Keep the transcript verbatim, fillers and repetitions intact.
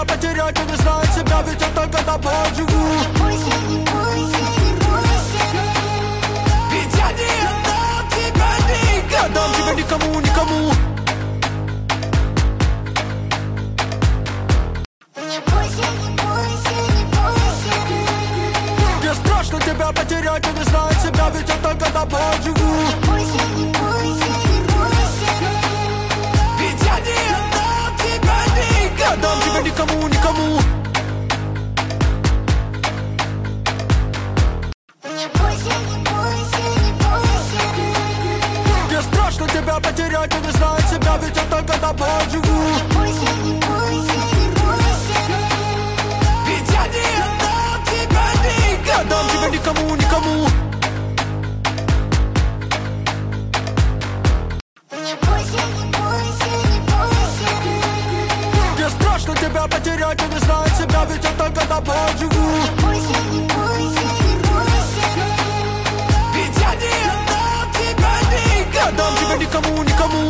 тебя потерять, я не знаю себя, ведь я только тобой живу. Бойся, не бойся, не бойся. Ведь я не отдам тебя никому. Не отдам тебя никому, никому. Не бойся, не бойся, не бойся. Мне страшно тебя потерять, я не знаю себя, ведь я только тобой живу. Бойся, не бойся, не бойся. Ведь я не отдам тебя никому. Не отдам тебя никому, никому. Не бойся, не бойся, не бойся. Мне страшно тебя потерять, я не знаю себя, ведь я только тобой живу. Бойся, не бойся, не бойся. Ведь я не отдам тебя никому. Не отдам тебя никому, никому. Не бойся, не бойся, не бойся. Мне страшно тебя потерять, я не знаю себя, ведь я только тобой живу. Бойся, не бойся, не бойся. Ведь я не отдам тебя никому. Не отдам тебя никому, никому.